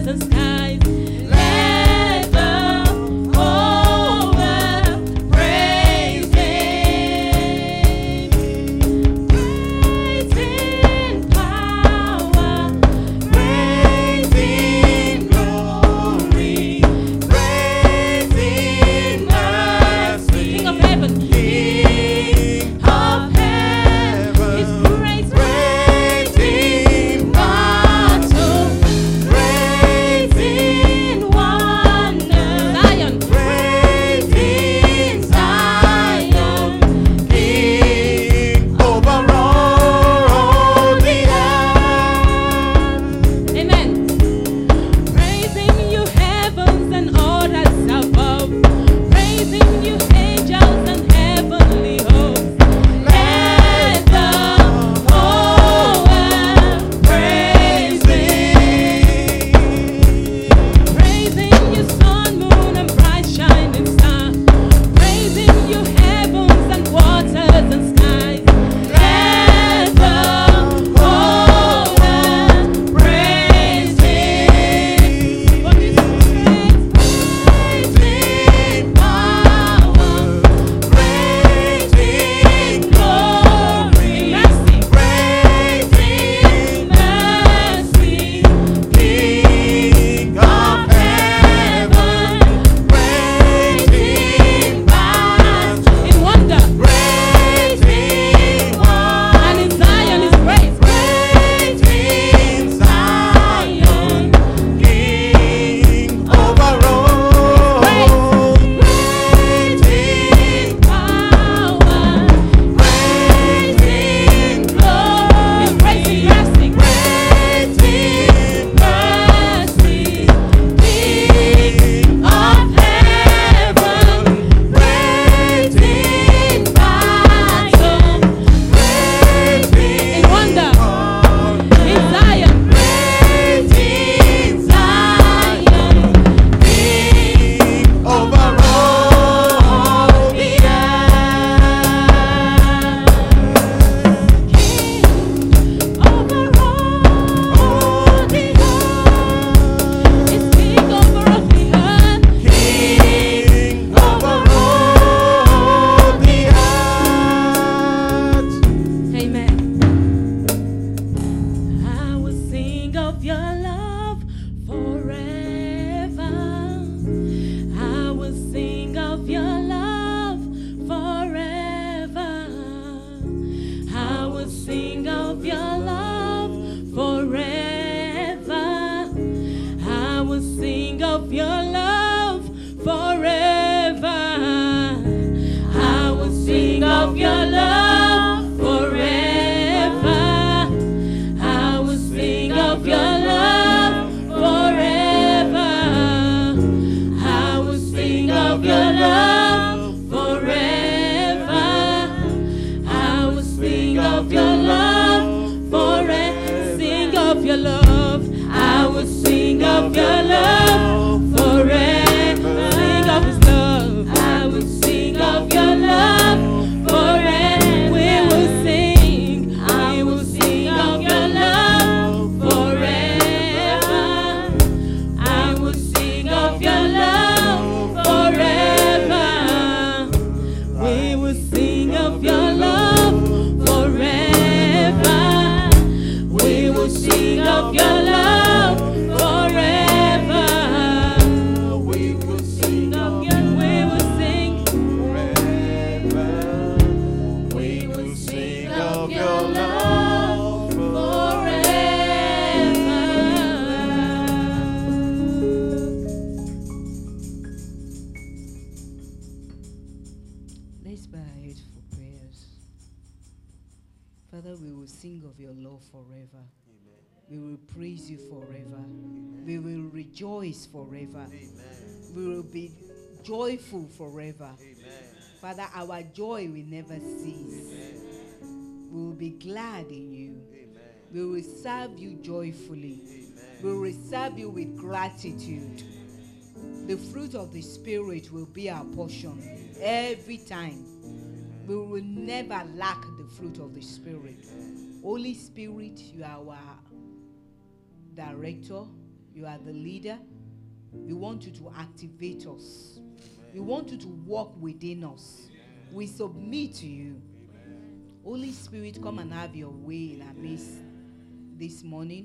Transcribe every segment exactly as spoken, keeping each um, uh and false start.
and skies. Let the whole world praise Him. Praise in power, praise in glory, praise in mercy. King of heaven, King of heaven, His praise, praise in battle, praise in wonder, Zion, praise in Zion, King over all the earth. Amen. Praising you, heavens and all that's above. Praising you, angels and heavenly hosts. Let the whole world praise Him. Praising you, sun, moon, and bright shining star. Praising you, heavens and waters and skies. Let the whole world praise Him. For His praise, praise in power, praise in glory, mercy, praise in mercy, King of heaven, praise in battle, in wonder, praise in wonder, and in Zion is praise, praise in Zion, King over all, praise in power, praise in glory, praise in mercy, praise in mercy, King of heaven, praise in battle, praise in wonder, in Zion, praise in Zion, King over all the earth. King over all the earth. Is King over all the earth. King over all the earth. Amen. I will sing of your love forever. I will sing of your love forever. I will sing of your love forever. I will sing of your love forever. I will sing of your love forever. I will sing of your love forever. I will sing of your love forever. I will sing of your love forever. Sing of your love. I will sing of your love forever. Sing of His love. I will sing of your love forever. We will sing. I will sing of your love forever. I will sing of your love forever. We will sing of your love forever. We will sing of your love forever. We will sing of your, we will sing forever. We will sing of your love forever. Let's bow our heads for prayers. Father, we will sing of your love forever. We will praise you forever. We will rejoice forever. We will be joyful forever. Father, our joy will never cease. We will be glad in you. We will serve you joyfully. We will serve you with gratitude. The fruit of the Spirit will be our portion every time. We will never lack the fruit of the Spirit. Holy Spirit, you are our director. You are the leader. We want you to activate us. We want you to walk within us. We submit to you. Holy Spirit, come and have your way in our midst this morning.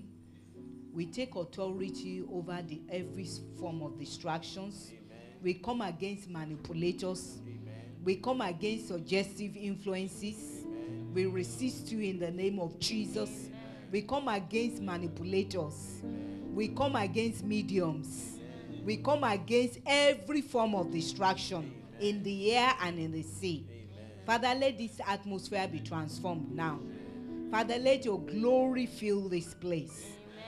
We take authority over the every form of distractions. We come against manipulators. We come against suggestive influences. We resist you in the name of Jesus. We come against manipulators. We come against mediums. We come against every form of distraction in the air and in the sea. Father, let this atmosphere be transformed now. Father, let your glory fill this place.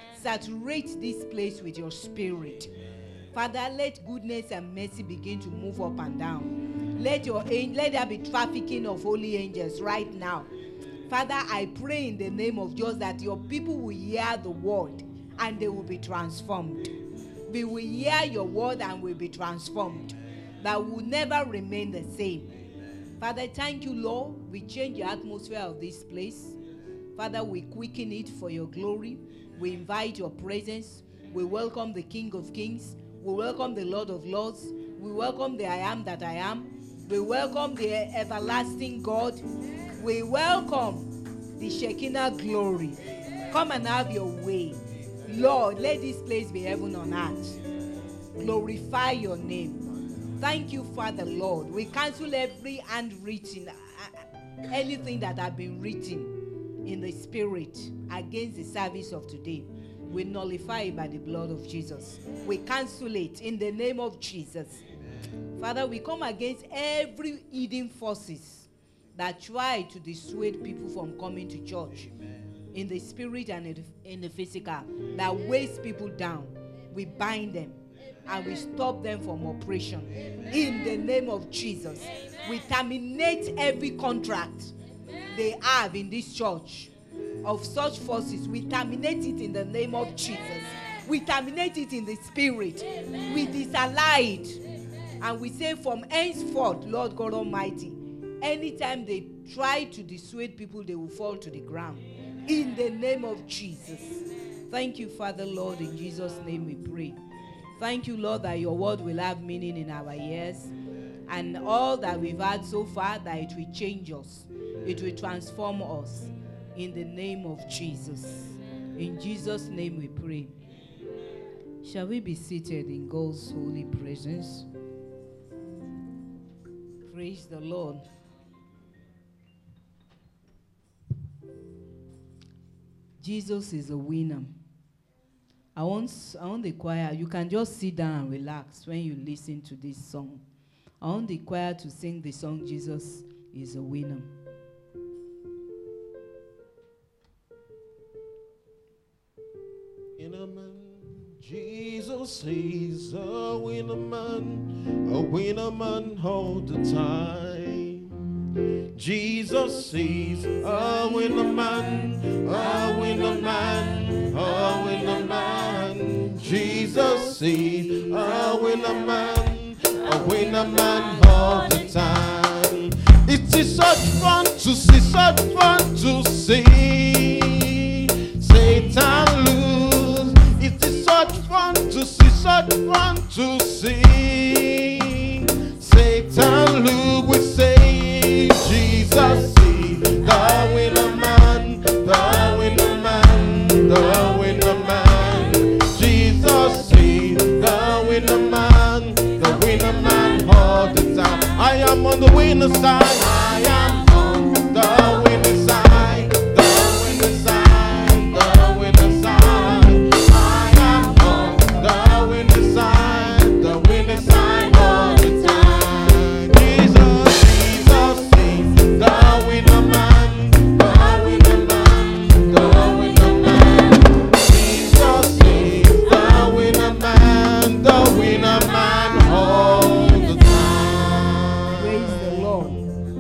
Saturate this place with your spirit. Father, let goodness and mercy begin to move up and down. Let your let there be trafficking of holy angels right now. Father, I pray in the name of Jesus that your people will hear the word and they will be transformed. We will hear your word and will be transformed. That will never remain the same. Father, thank you, Lord. We change the atmosphere of this place. Father, we quicken it for your glory. We invite your presence. We welcome the King of Kings. We welcome the Lord of Lords. We welcome the I am that I am. We welcome the everlasting God. We welcome the Shekinah glory. Come and have your way. Lord, let this place be heaven on earth. Glorify your name. Thank you, Father, Lord. We cancel every handwritten, uh, anything that have been written in the spirit against the service of today. We nullify it by the blood of Jesus. We cancel it in the name of Jesus. Amen. Father, we come against every hidden forces that try to dissuade people from coming to church. Amen. In the spirit and in the, in the physical, that weighs people down. We bind them. And we stop them from operation. Amen. In the name of Jesus. Amen. We terminate every contract Amen. They have in this church of such forces. We terminate it in the name of Jesus. Amen. We terminate it in the spirit. Amen. We disallow it. Amen. And we say from henceforth, Lord God Almighty, anytime they try to dissuade people, they will fall to the ground. Amen. In the name of Jesus. Amen. Thank you, Father, Lord. In Jesus' name we pray. Thank you, Lord, that your word will have meaning in our ears. And all that we've had so far, that it will change us. It will transform us. In the name of Jesus. In Jesus' name we pray. Shall we be seated in God's holy presence? Praise the Lord. Jesus is a winner. I want, I want the choir, you can just sit down and relax when you listen to this song. I want the choir to sing the song, Jesus is a Winner. Winner man, Jesus is a winner man, a winner man all the time. Jesus is a winner man, a winner man, a winner man. Jesus is a winner man, a winner man all the time. It is such fun to see, such fun to see Satan lose. It is such fun to see, such fun to see Satan lose. We say Jesus is the winner man, the winner man, the winner man. Jesus is the winner man, the winner man all the time. I am on the winner side. I am on the winner side, the winner side, the winner side. I am on the winner side, the winner side all the time. Jesus, Jesus is the winner man, the winner man, the winner man. Jesus is the winner man, the winner man all the time. Praise the Lord.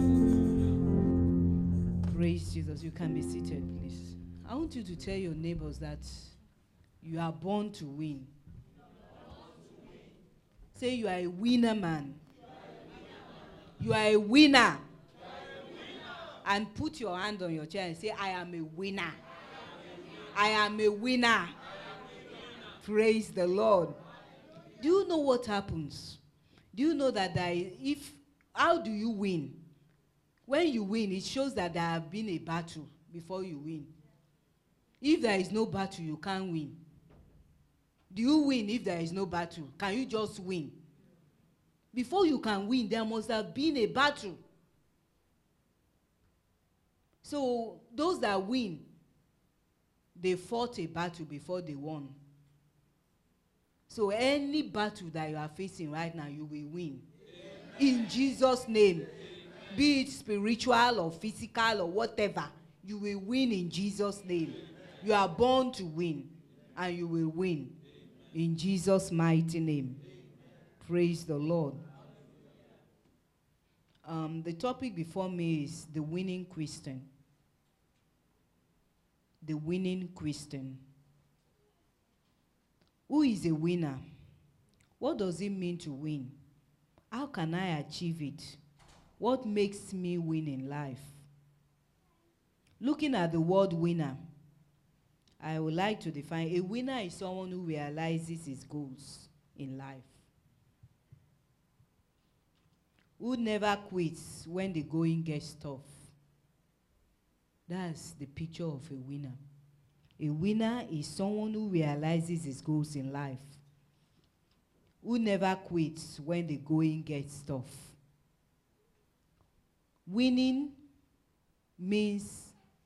Praise Jesus. You can be seated, please. I want you to tell your neighbors that you are born to win. Say you are a winner man. You are a winner. And put your hand on your chest and say, I am a winner. I am a winner. Praise the Lord. Do you know what happens? Do you know that there is, if, how do you win? When you win, it shows that there have been a battle before you win. If there is no battle, you can't win. Do you win if there is no battle? Can you just win? Before you can win, there must have been a battle. So those that win, they fought a battle before they won. So any battle that you are facing right now, you will win. Amen. In Jesus' name. Amen. Be it spiritual or physical or whatever, you will win in Jesus' name. Amen. You are born to win, and you will win. Amen. In Jesus' mighty name. Amen. Praise the Lord. Um, the topic before me is the winning Christian. The winning Christian. Who is a winner? What does it mean to win? How can I achieve it? What makes me win in life? Looking at the word winner, I would like to define a winner is someone who realizes his goals in life, who never quits when the going gets tough. That's the picture of a winner. A winner is someone who realizes his goals in life, who never quits when the going gets tough. Winning means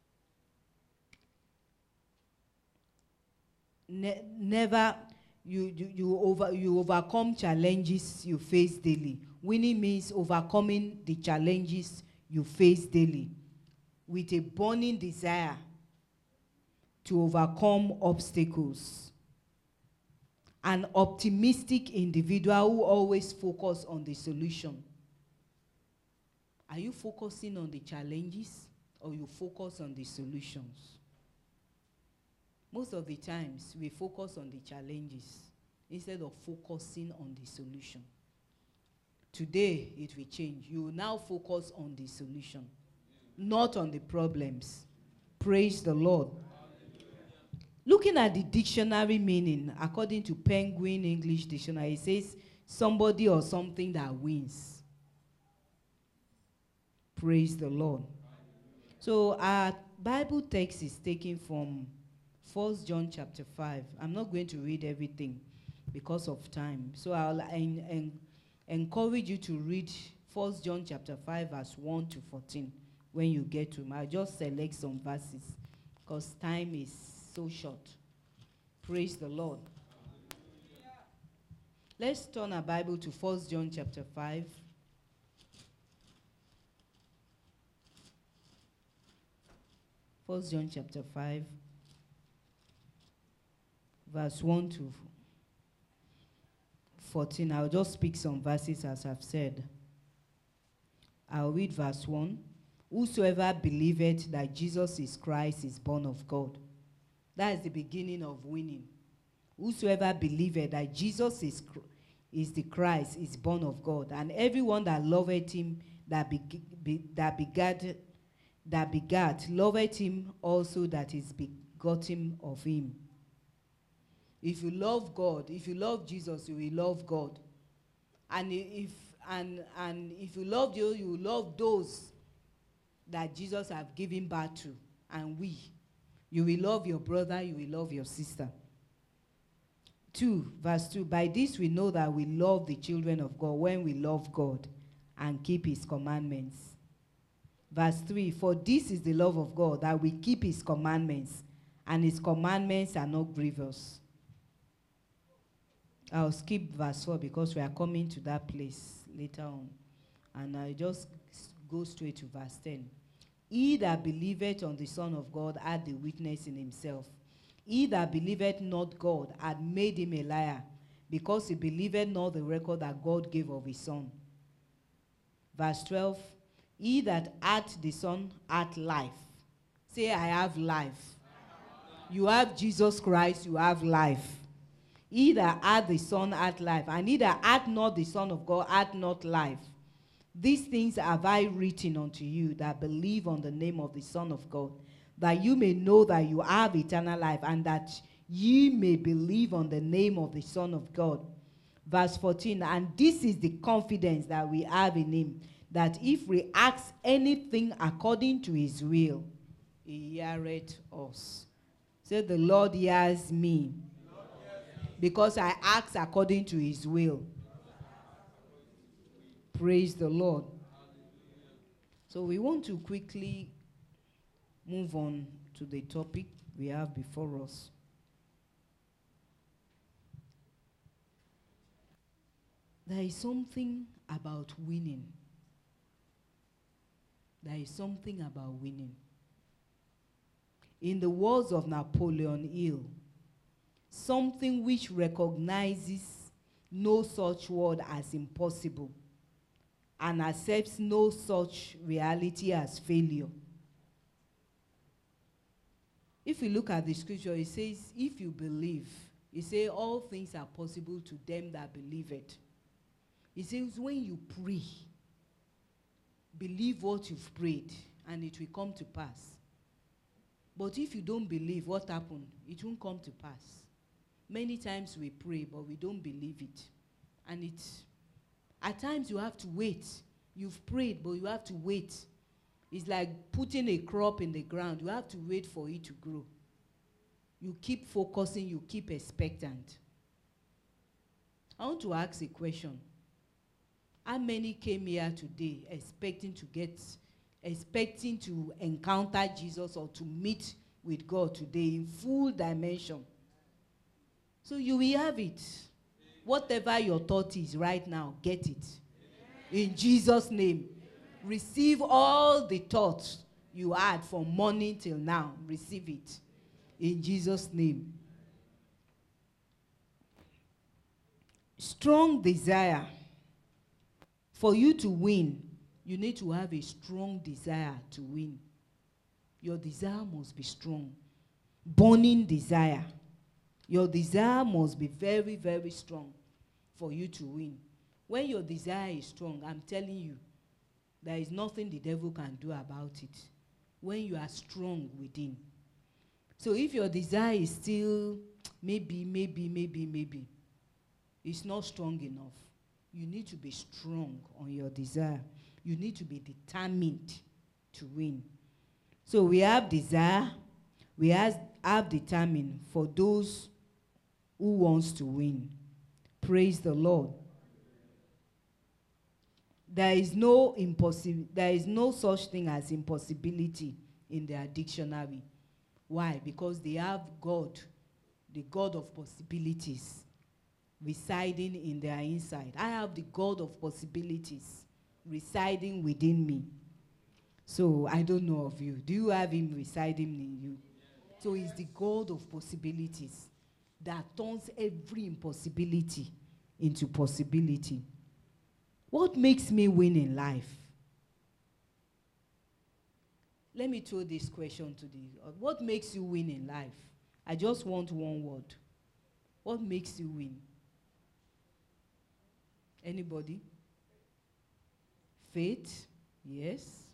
ne never you, you you over you overcome challenges you face daily. Winning means overcoming the challenges you face daily with a burning desire to overcome obstacles. An optimistic individual who always focuses on the solution. Are you focusing on the challenges or you focus on the solutions? Most of the times we focus on the challenges instead of focusing on the solution. Today it will change. You will now focus on the solution, not on the problems. Praise the Lord. Looking at the dictionary meaning, according to Penguin English Dictionary, it says somebody or something that wins. Praise the Lord. So our Bible text is taken from First John chapter five. I'm not going to read everything because of time. So I'll en en encourage you to read First John chapter five, verse one to fourteen when you get to them. I'll just select some verses because time is so short. Praise the Lord. Let's turn our Bible to First John chapter five. First John chapter five, verse one to fourteen. I'll just speak some verses as I've said. I'll read verse one. Whosoever believeth that Jesus is Christ is born of God. That is the beginning of winning. Whosoever believeth that Jesus is, is the Christ is born of God. And everyone that loveth him that, be, be, that begat that begat loveth him also that is begotten of him. If you love God, if you love Jesus, you will love God. And if and and if you love you, you will love those that Jesus have given birth to. And we, you will love your brother, you will love your sister. Two, verse two. By this we know that we love the children of God when we love God and keep his commandments. Verse three, for this is the love of God, that we keep his commandments, and his commandments are not grievous. I'll skip verse four because we are coming to that place later on. And I'll just go straight to verse ten. He that believeth on the Son of God had the witness in himself. He that believeth not God had made him a liar, because he believeth not the record that God gave of his Son. Verse twelve, he that hath the Son hath life. Say, I have life. You have Jesus Christ, you have life. He that hath the Son hath life, and he that hath not the Son of God hath not life. These things have I written unto you that believe on the name of the Son of God, that you may know that you have eternal life, and that ye may believe on the name of the Son of God. Verse fourteen, and this is the confidence that we have in him, that if we ask anything according to his will, he heareth us. Say, the Lord hears me, because I ask according to his will. Praise the Lord. So we want to quickly move on to the topic we have before us. There is something about winning. There is something about winning. In the words of Napoleon Hill, something which recognizes no such word as impossible and accepts no such reality as failure. If you look at the scripture, it says, if you believe, it says all things are possible to them that believe it. It says when you pray, believe what you've prayed, and it will come to pass. But if you don't believe, what happened? It won't come to pass. Many times we pray, but we don't believe it. And it's, at times you have to wait. You've prayed, but you have to wait. It's like putting a crop in the ground. You have to wait for it to grow. You keep focusing, you keep expectant. I want to ask a question. How many came here today expecting to get, expecting to encounter Jesus or to meet with God today in full dimension? So you will have it. Whatever your thought is right now, get it. In Jesus' name. Receive all the thoughts you had from morning till now. Receive it. In Jesus' name. Strong desire. For you to win, you need to have a strong desire to win. Your desire must be strong. Burning desire. Your desire must be very, very strong for you to win. When your desire is strong, I'm telling you, there is nothing the devil can do about it. When you are strong within. So if your desire is still maybe, maybe, maybe, maybe, it's not strong enough. You need to be strong on your desire. You need to be determined to win. So we have desire. We have, have determined for those who wants to win. Praise the Lord. There is no impossible. There is no such thing as impossibility in their dictionary. Why? Because they have God, the God of possibilities, residing in their inside. I have the God of possibilities residing within me. So I don't know of you. Do you have him residing in you? So he's the God of possibilities that turns every impossibility into possibility. What makes me win in life? Let me throw this question to the, uh, what makes you win in life? I just want one word. What makes you win? Anybody? Faith? Yes.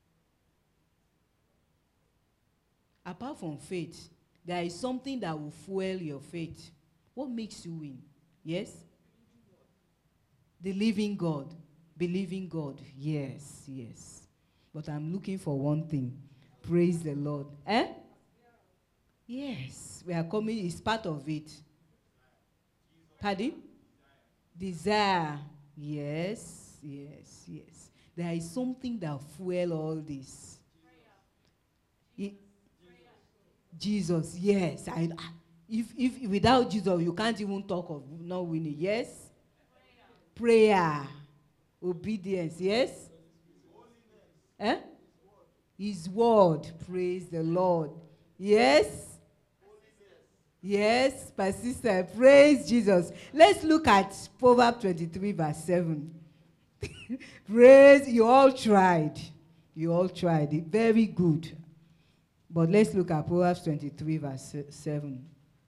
Apart from faith, there is something that will fuel your faith. What makes you win? Yes? The living God. Believing God. Yes, yes. But I'm looking for one thing. Praise the Lord. Eh? Yes. We are coming. It's part of it. Pardon? Desire. Yes, yes, yes. There is something that fuel all this. It, Jesus, yes. I, if, if without Jesus, you can't even talk of not winning. Yes? Prayer. Prayer. Obedience. Yes? Eh? His word. Praise the Lord. Yes? Yes, my sister, praise Jesus. Let's look at Proverbs twenty-three, verse seven. Praise, you all tried. You all tried it. Very good. But let's look at Proverbs twenty-three, verse seven.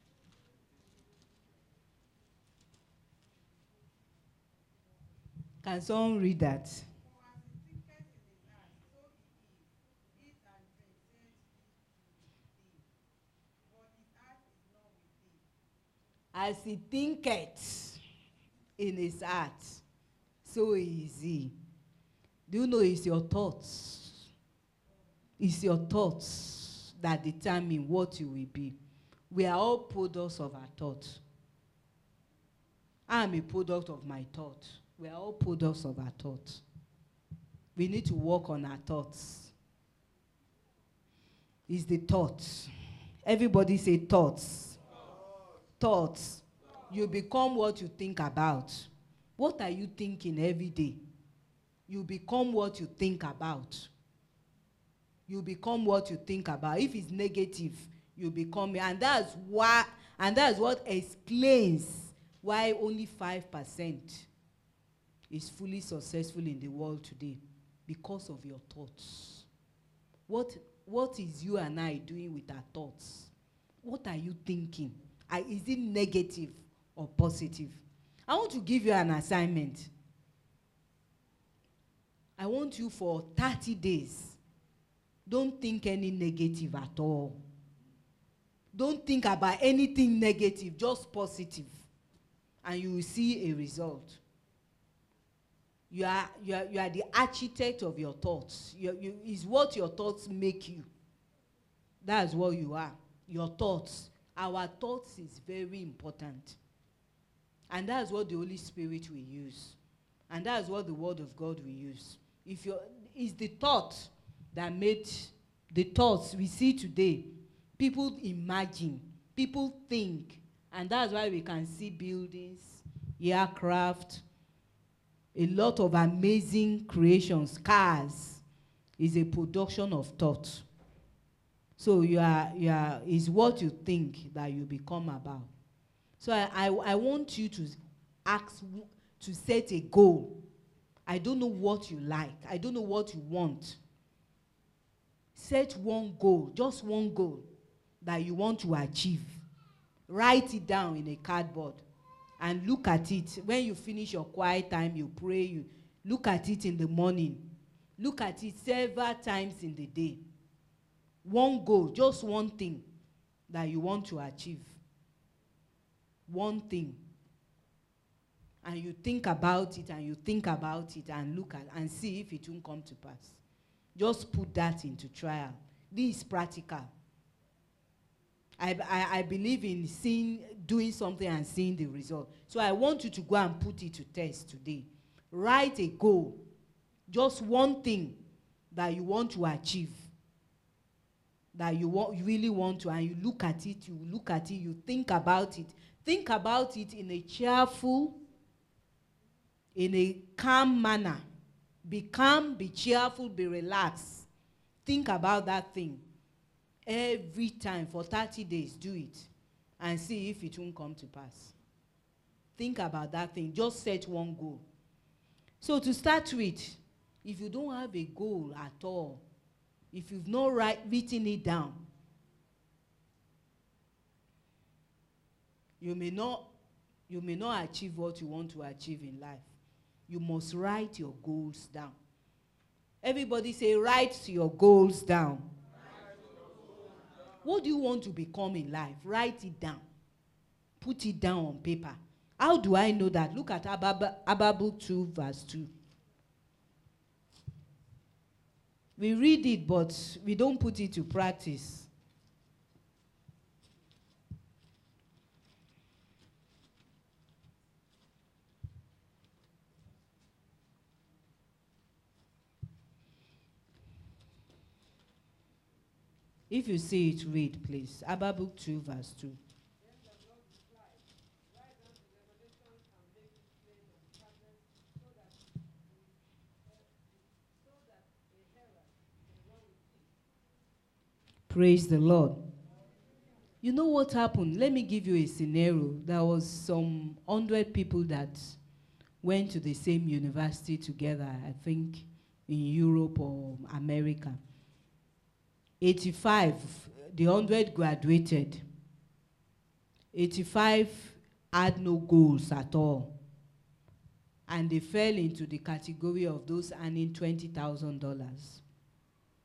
Can someone read that? As he thinketh in his heart, so is he. Do you know it's your thoughts? It's your thoughts that determine what you will be. We are all products of our thoughts. I am a product of my thought. We are all products of our thoughts. We need to work on our thoughts. It's the thoughts. Everybody say thoughts. Thoughts. You become what you think about. What are you thinking every day? You become what you think about. You become what you think about. If it's negative, you become, and that's why, and that's what explains why only five percent is fully successful in the world today, because of your thoughts. What what is you and I doing with our thoughts? What are you thinking? Uh, is it negative or positive? I want to give you an assignment. I want you for thirty days. Don't think any negative at all. Don't think about anything negative, just positive. And you will see a result. You are, you are, you are the architect of your thoughts. You, you, is what your thoughts make you. That's what you are. Your thoughts. Our thoughts is very important. And that's what the Holy Spirit will use. And that's what the Word of God will use. If you're, it's the thought that made the thoughts we see today. People imagine, people think, and that's why we can see buildings, aircraft, a lot of amazing creations, cars, is a production of thought. So you are, you are, is what you think that you become about. So I, I, I want you to ask, to set a goal. I don't know what you like. I don't know what you want. Set one goal, just one goal that you want to achieve. Write it down in a cardboard and look at it. When you finish your quiet time, you pray, you look at it in the morning. Look at it several times in the day. One goal, just one thing that you want to achieve. One thing. And you think about it and you think about it and look at and see if it won't come to pass. Just put that into trial. This is practical. I, I, I believe in seeing, doing something and seeing the result. So I want you to go and put it to test today. Write a goal. Just one thing that you want to achieve. That you, want, you really want to, and you look at it, you look at it, you think about it. Think about it in a cheerful, in a calm manner. Be calm, be cheerful, be relaxed. Think about that thing. Every time for thirty days, do it. And see if it won't come to pass. Think about that thing. Just set one goal. So to start with, if you don't have a goal at all, if you've not write, written it down, you may not, you may not achieve what you want to achieve in life. You must write your goals down. Everybody say, write your goals down. What do you want to become in life? Write it down. Put it down on paper. How do I know that? Look at Habakkuk two verse two. We read it, but we don't put it to practice. If you see it, read, please. Habakkuk two, verse two. Praise the Lord. You know what happened? Let me give you a scenario. There was some hundred people that went to the same university together, I think in Europe or America. eighty-five, the hundred graduated. eighty-five had no goals at all. And they fell into the category of those earning twenty thousand dollars.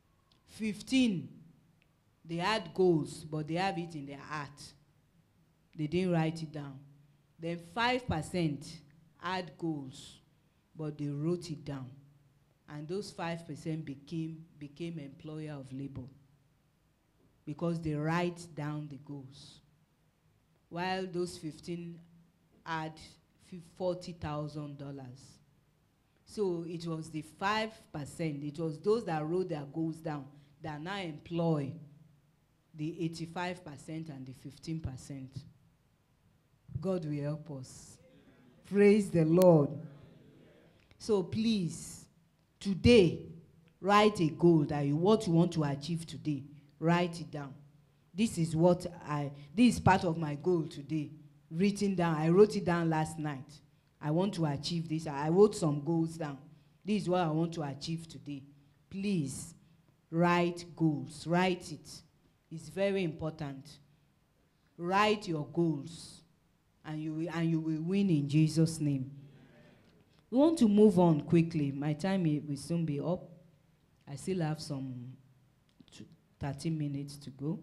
fifteen, they had goals, but they have it in their heart. They didn't write it down. Then five percent had goals, but they wrote it down. And those five percent became, became employer of labor because they write down the goals. While those fifteen had forty thousand dollars. So it was the five percent, it was those that wrote their goals down that now employ the eighty-five percent and the fifteen percent. God will help us. Praise the Lord. So please, today, write a goal that you, what you want to achieve today. Write it down. This is what I, this is part of my goal today. Written down. I wrote it down last night. I want to achieve this. I wrote some goals down. This is what I want to achieve today. Please, write goals. Write it. It's very important. Write your goals, and you will, and you will win in Jesus' name. We want to move on quickly. My time will soon be up. I still have some thirty minutes to go.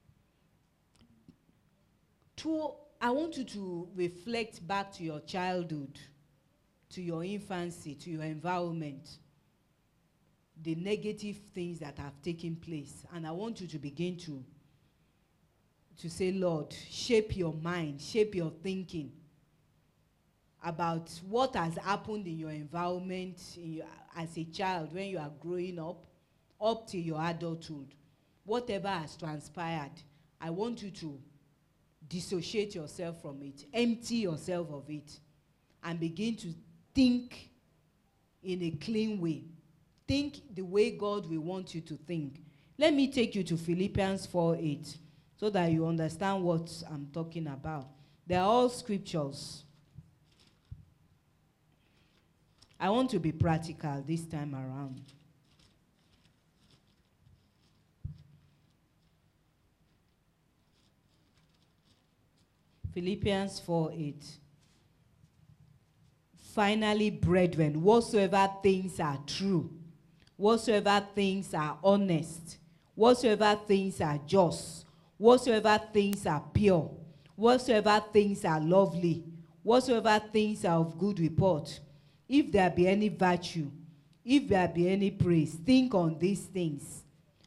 To, I want you to reflect back to your childhood, to your infancy, to your environment, the negative things that have taken place. And I want you to begin to, to say, Lord, shape your mind, shape your thinking about what has happened in your environment in your, as a child when you are growing up, up to your adulthood. Whatever has transpired, I want you to dissociate yourself from it, empty yourself of it, and begin to think in a clean way. Think the way God will want you to think. Let me take you to Philippians four eight so that you understand what I'm talking about. They're all scriptures. I want to be practical this time around. Philippians four eight. Finally, brethren, whatsoever things are true, whatsoever things are honest, whatsoever things are just, whatsoever things are pure, whatsoever things are lovely, whatsoever things are of good report, if there be any virtue, if there be any praise, think on these things.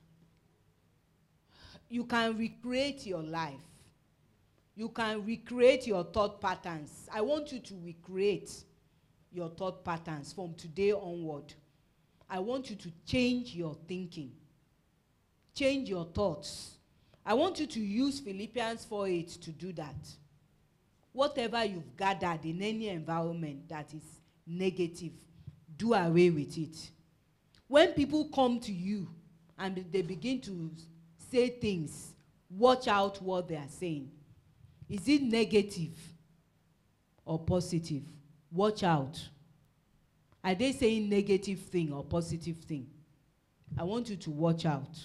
You can recreate your life. You can recreate your thought patterns. I want you to recreate your thought patterns from today onward. I want you to change your thinking. Change your thoughts. I want you to use Philippians four eight to do that. Whatever you've gathered in any environment that is negative, do away with it. When people come to you and they begin to say things, watch out what they are saying. Is it negative or positive? Watch out. Are they saying negative thing or positive thing? I want you to watch out.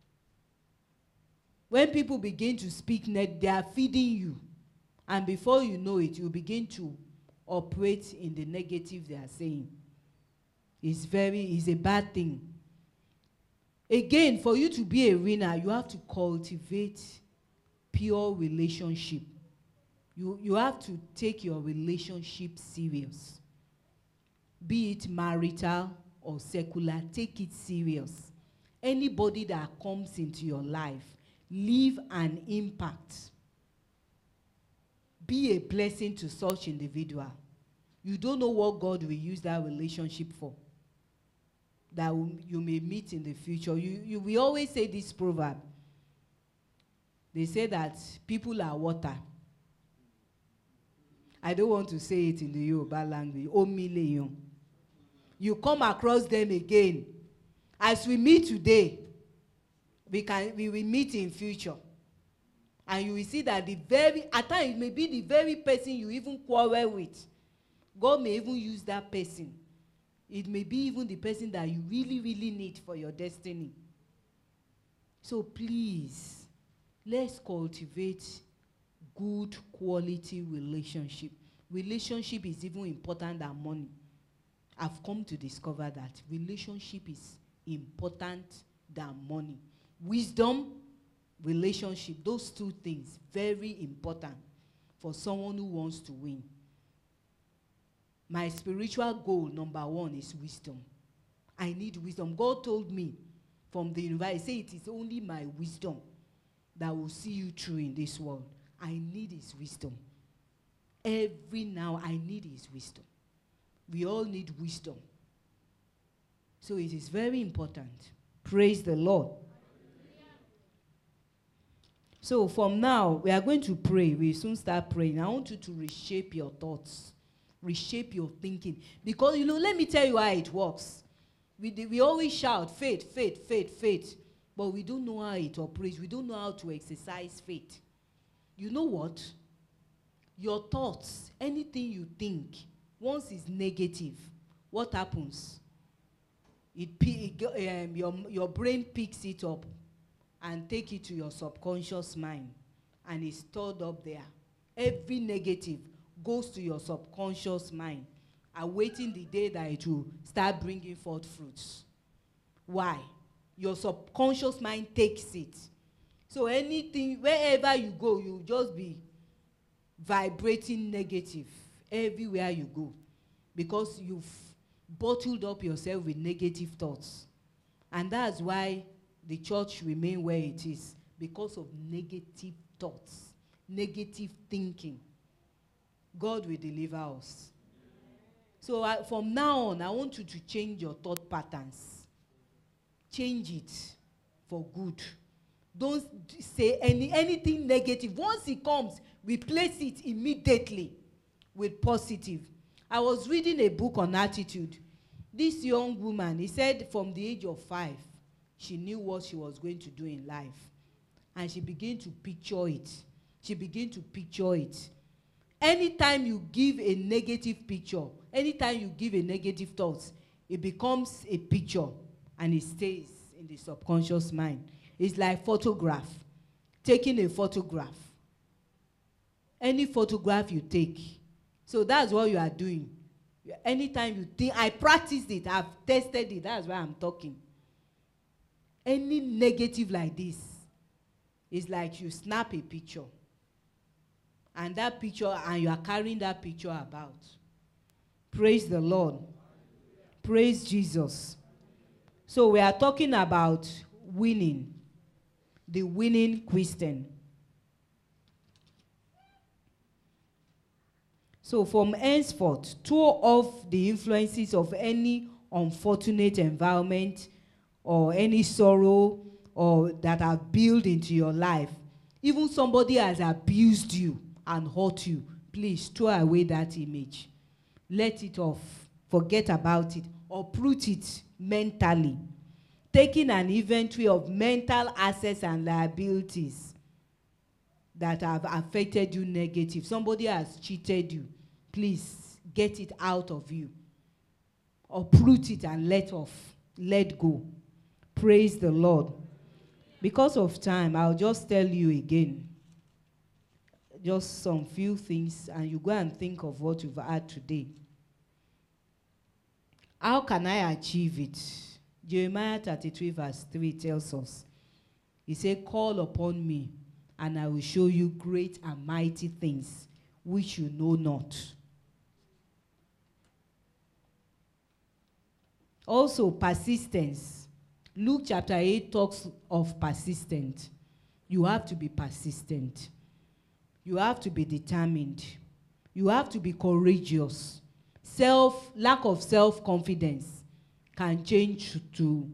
When people begin to speak, they are feeding you. And before you know it, you begin to operate in the negative they are saying. It's very, it's a bad thing. Again, for you to be a winner, you have to cultivate pure relationship. You, you have to take your relationship serious. Be it marital or secular, take it serious. Anybody that comes into your life, leave an impact. Be a blessing to such individual. You don't know what God will use that relationship for, that you may meet in the future. You, you will always say this proverb. They say that people are water. I don't want to say it in the Yoruba language. Omileyon. You come across them again. As we meet today, we can we will meet in future. And you will see that the very, at times it may be the very person you even quarrel with. God may even use that person. It may be even the person that you really, really need for your destiny. So please, let's cultivate good quality relationship. Relationship is even important than money. I've come to discover that relationship is important than money. Wisdom, relationship, those two things, very important. for someone who wants to win. My spiritual goal, number one, is wisdom. I need wisdom. God told me from the university, say it is only my wisdom that will see you through in this world. I need his wisdom. Every now I need his wisdom. We all need wisdom. So it is very important. Praise the Lord. So from now, we are going to pray. We soon start praying. I want you to reshape your thoughts. Reshape your thinking. Because, you know, let me tell you how it works. We, we always shout, faith, faith, faith, faith. But we don't know how it operates. We don't know how to exercise faith. You know what? Your thoughts, anything you think, once it's negative, what happens? It, it, um, your, your brain picks it up and take it to your subconscious mind, and it's stored up there. Every negative goes to your subconscious mind, awaiting the day that it will start bringing forth fruits. Why? Your subconscious mind takes it. So anything, wherever you go, you'll just be vibrating negative everywhere you go, because you've bottled up yourself with negative thoughts. And that's why the church remains where it is, because of negative thoughts, negative thinking. God will deliver us. So I, from now on, I want you to change your thought patterns. Change it for good. Don't say any anything negative. Once it comes, replace it immediately with positive. I was reading a book on attitude. This young woman, he said from the age of five, she knew what she was going to do in life. And she began to picture it. She began to picture it. Anytime you give a negative picture, anytime you give a negative thought, it becomes a picture and it stays in the subconscious mind. It's like photograph. Taking a photograph. Any photograph you take. So that's what you are doing. Anytime you think, I practiced it, I've tested it, that's why I'm talking. Any negative like this, it's like you snap a picture. And that picture, and you are carrying that picture about. Praise the Lord. Praise Jesus. So we are talking about winning. The winning Christian. So from henceforth, two of the influences of any unfortunate environment or any sorrow or that are built into your life, even somebody has abused you and hurt you, please throw away that image. Let it off. Forget about it. Uproot it mentally. Taking an inventory of mental assets and liabilities that have affected you negative. Somebody has cheated you. Please get it out of you. Uproot it and let off. Let go. Praise the Lord. Because of time, I'll just tell you again. Just some few things, and you go and think of what you've had today. How can I achieve it? Jeremiah thirty-three verse three tells us. He said, call upon me, and I will show you great and mighty things which you know not. Also, persistence. Luke chapter eight talks of persistent. You have to be persistent. You have to be determined. You have to be courageous. Self, lack of self-confidence can change to,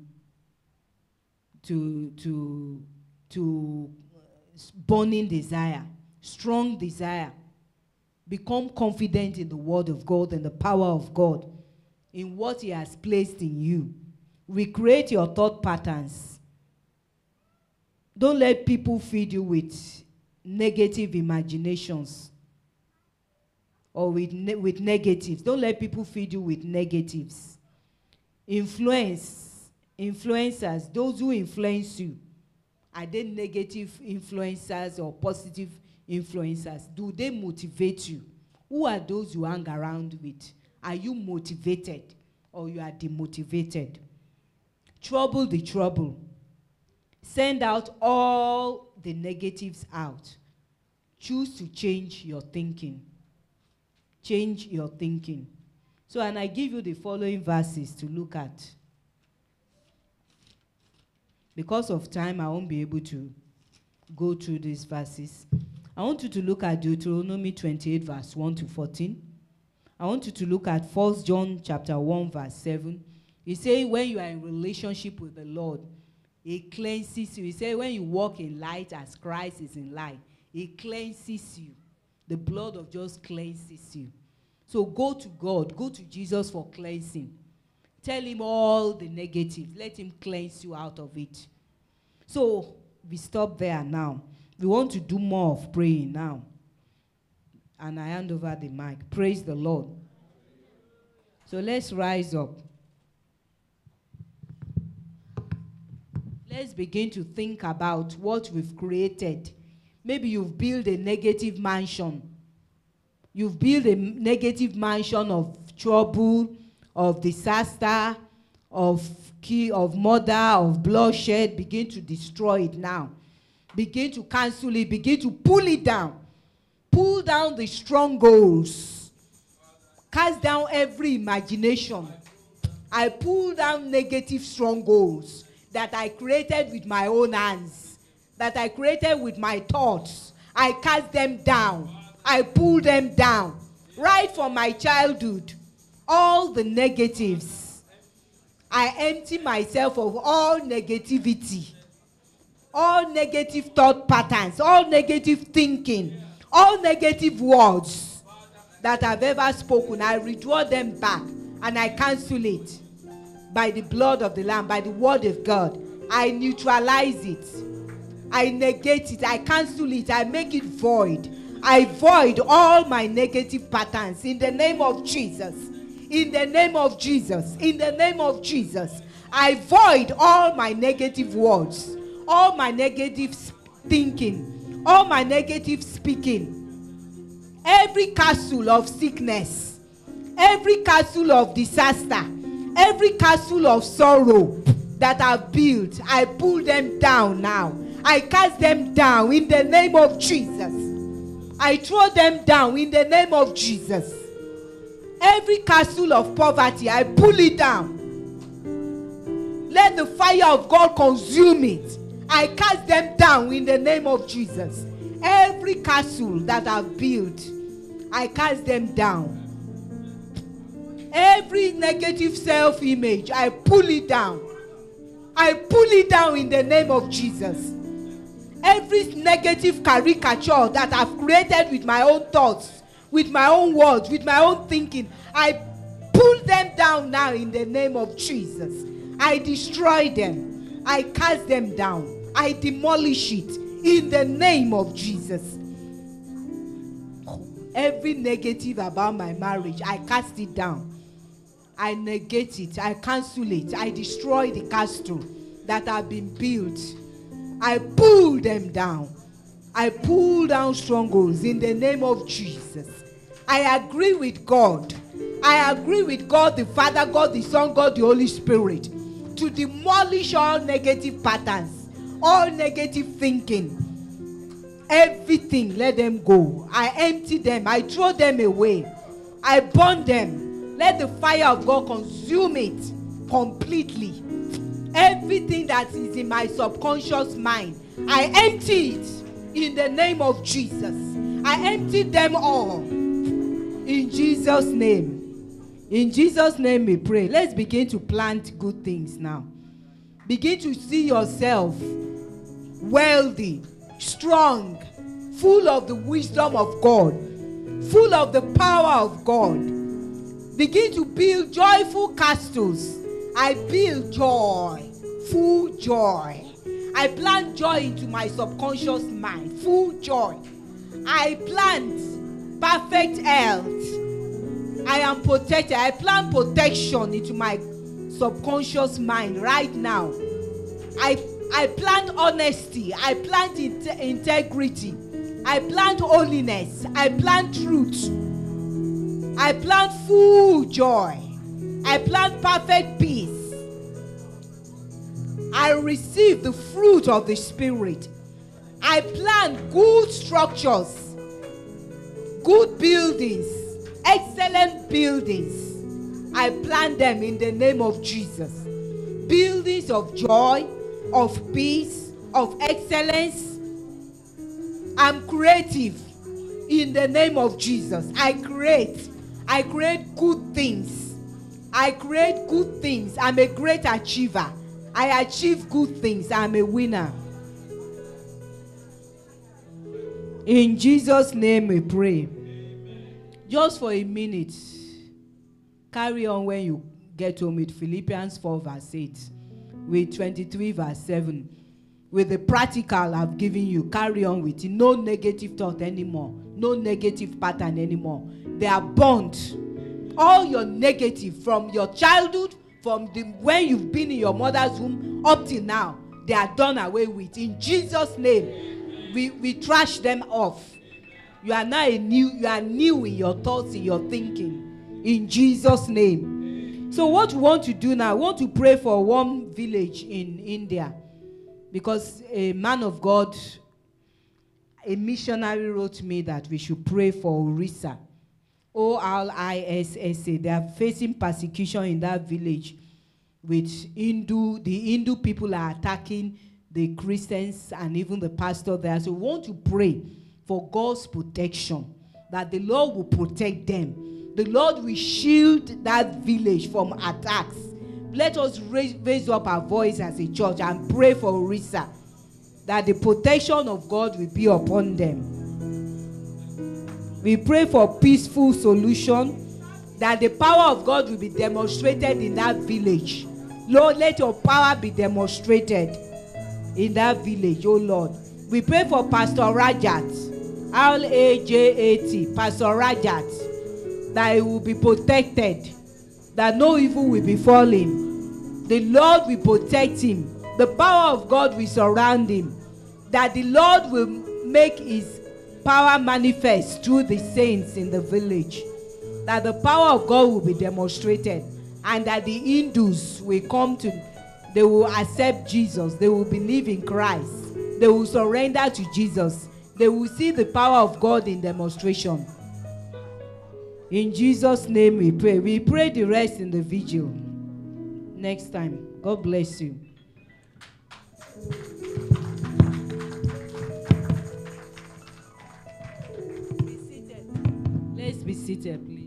to, to, to burning desire, strong desire. Become confident in the word of God and the power of God, in what he has placed in you. Recreate your thought patterns. Don't let people feed you with negative imaginations or with, ne with negatives. Don't let people feed you with negatives. Influence, influencers, those who influence you, are they negative influencers or positive influencers? Do they motivate you? Who are those you hang around with? Are you motivated or you are demotivated? Trouble the trouble. Send out all the negatives out. choose to change your thinking. Change your thinking. So, and I give you the following verses to look at. Because of time, I won't be able to go through these verses. I want you to look at Deuteronomy twenty-eight, verse one to fourteen. I want you to look at First John chapter one, verse seven. He says, when you are in relationship with the Lord, it cleanses you. He says, when you walk in light as Christ is in light, it cleanses you. The blood of Jesus cleanses you. So go to God. Go to Jesus for cleansing. Tell him all the negatives. Let him cleanse you out of it. So we stop there now. We want to do more of praying now. And I hand over the mic. Praise the Lord. So let's rise up. Let's begin to think about what we've created. Maybe you've built a negative mansion. You've built a negative mansion of trouble, of disaster, of key, of murder, of bloodshed. Begin to destroy it now. Begin to cancel it. Begin to pull it down. Pull down the strongholds. Cast down every imagination. I pull down negative strongholds that I created with my own hands, that I created with my thoughts. I cast them down. I pull them down. Right from my childhood, all the negatives. I empty myself of all negativity, all negative thought patterns, all negative thinking, all negative words that I've ever spoken. I withdraw them back and I cancel it. By the blood of the Lamb, by the word of God, I neutralize it. I negate it. I cancel it. I make it void. I void all my negative patterns in the name of Jesus. In the name of Jesus. In the name of Jesus. I void all my negative words, all my negative thinking, all my negative speaking. Every castle of sickness, every castle of disaster, every castle of sorrow that I've built, I pull them down now. I cast them down in the name of Jesus. I throw them down in the name of Jesus. Every castle of poverty, I pull it down. Let the fire of God consume it. I cast them down in the name of Jesus. Every castle that I've built, I cast them down. Every negative self-image, I pull it down. I pull it down in the name of Jesus. Every negative caricature that I've created with my own thoughts, with my own words, with my own thinking, I pull them down now in the name of Jesus. I destroy them. I cast them down. I demolish it in the name of Jesus. Every negative about my marriage, I cast it down. I negate it. I cancel it. I destroy the castle that have been built. I pull them down. I pull down strongholds in the name of Jesus. I agree with God. I agree with God the Father, God the Son, God the Holy Spirit to demolish all negative patterns, all negative thinking. Everything, let them go. I empty them. I throw them away. I burn them. Let the fire of God consume it completely. Everything that is in my subconscious mind, I empty it in the name of Jesus. I empty them all in Jesus' name. In Jesus' name we pray. Let's begin to plant good things now. Begin to see yourself wealthy, strong, full of the wisdom of God, full of the power of God. Begin to build joyful castles. I build joy, full joy. I plant joy into my subconscious mind, full joy. I plant perfect health. I am protected. I plant protection into my subconscious mind right now. I, I plant honesty. I plant in- integrity. I plant holiness. I plant truth. I plant full joy. I plant perfect peace. I receive the fruit of the Spirit. I plant good structures. good buildings, excellent buildings. I plant them in the name of Jesus. Buildings of joy, of peace, of excellence. I'm creative in the name of Jesus. I create. I create good things. I create good things. I'm a great achiever. I achieve good things. I'm a winner. In Jesus' name we pray. Just for a minute, carry on when you get home with Philippians four verse eight, with twenty-three verse seven, with the practical I've given you. Carry on with it. No negative thought anymore. No negative pattern anymore. They are burnt. All your negative from your childhood, from the when you've been in your mother's womb up till now, they are done away with. In Jesus' name, we, we trash them off. You are now a new, you are new in your thoughts, in your thinking. In Jesus' name. So what we want to do now, we want to pray for one village in India. Because a man of God, a missionary wrote me that we should pray for Orissa. O R I S S A. They are facing persecution in that village with Hindu. The Hindu people are attacking the Christians and even the pastor there. So we want to pray for God's protection, that the Lord will protect them. The Lord will shield that village from attacks. Let us raise, raise up our voice as a church and pray for Orissa, that the protection of God will be upon them. We pray for peaceful solution, that the power of God will be demonstrated in that village. Lord, let your power be demonstrated in that village, oh Lord. We pray for Pastor Rajat, R A J A T, Pastor Rajat, that he will be protected, that no evil will befall him. The Lord will protect him. The power of God will surround him. That the Lord will make his power manifest through the saints in the village. That the power of God will be demonstrated. And that the Hindus will come to, they will accept Jesus. They will believe in Christ. They will surrender to Jesus. They will see the power of God in demonstration. In Jesus' name we pray. We pray the rest in the vigil next time. God bless you. Be seated. Let's be seated, please.